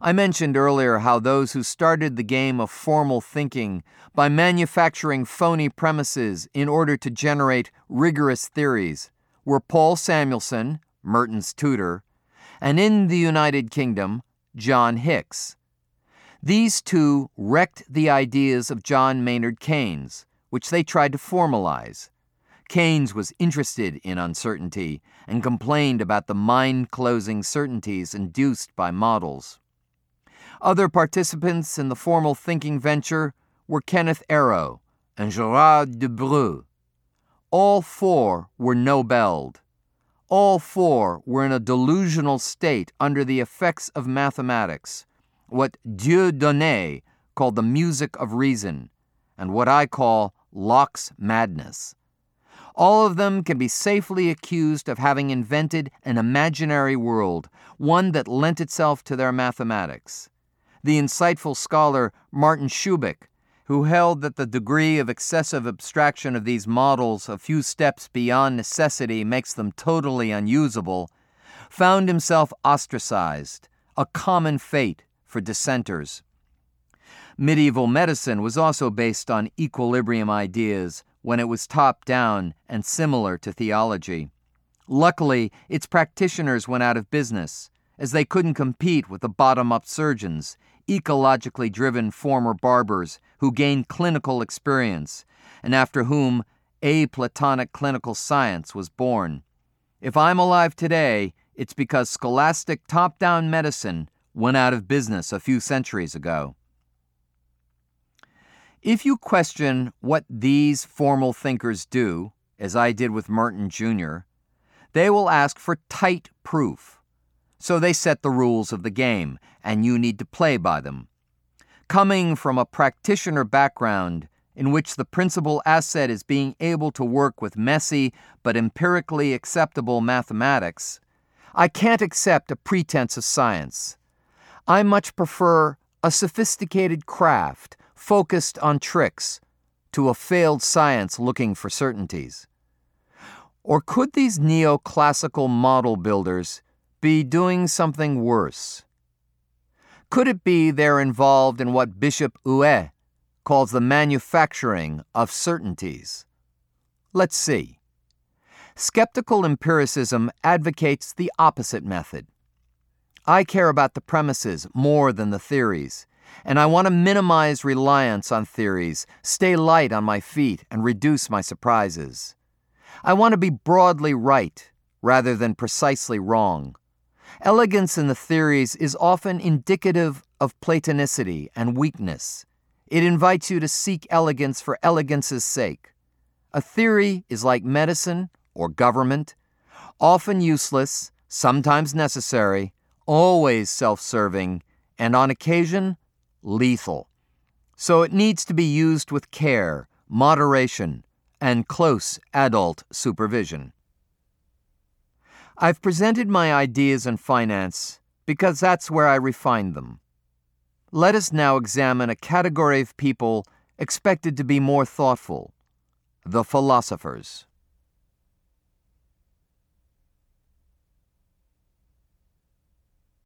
I mentioned earlier how those who started the game of formal thinking by manufacturing phony premises in order to generate rigorous theories were Paul Samuelson, Merton's tutor, and in the United Kingdom, John Hicks. These two wrecked the ideas of John Maynard Keynes, which they tried to formalize. Keynes was interested in uncertainty and complained about the mind-closing certainties induced by models. Other participants in the formal thinking venture were Kenneth Arrow and Gerard Debreu. All four were Nobeled. All four were in a delusional state under the effects of mathematics, what Dieudonné called the music of reason, and what I call Locke's madness. All of them can be safely accused of having invented an imaginary world, one that lent itself to their mathematics. The insightful scholar Martin Schubeck, who held that the degree of excessive abstraction of these models a few steps beyond necessity makes them totally unusable, found himself ostracized, a common fate for dissenters. Medieval medicine was also based on equilibrium ideas when it was top-down and similar to theology. Luckily, its practitioners went out of business, as they couldn't compete with the bottom-up surgeons, ecologically driven former barbers who gained clinical experience, and after whom a-Platonic clinical science was born. If I'm alive today, it's because scholastic top-down medicine went out of business a few centuries ago. If you question what these formal thinkers do, as I did with Merton Jr., they will ask for tight proof. So they set the rules of the game, and you need to play by them. Coming from a practitioner background in which the principal asset is being able to work with messy but empirically acceptable mathematics, I can't accept a pretense of science. I much prefer a sophisticated craft focused on tricks to a failed science looking for certainties. Or could these neoclassical model builders be doing something worse? Could it be they're involved in what Bishop Huet calls the manufacturing of certainties? Let's see. Skeptical empiricism advocates the opposite method. I care about the premises more than the theories, and I want to minimize reliance on theories, stay light on my feet, and reduce my surprises. I want to be broadly right rather than precisely wrong. Elegance in the theories is often indicative of platonicity and weakness. It invites you to seek elegance for elegance's sake. A theory is like medicine or government, often useless, sometimes necessary, always self-serving, and on occasion, lethal. So it needs to be used with care, moderation, and close adult supervision. I've presented my ideas in finance because that's where I refined them. Let us now examine a category of people expected to be more thoughtful: the philosophers.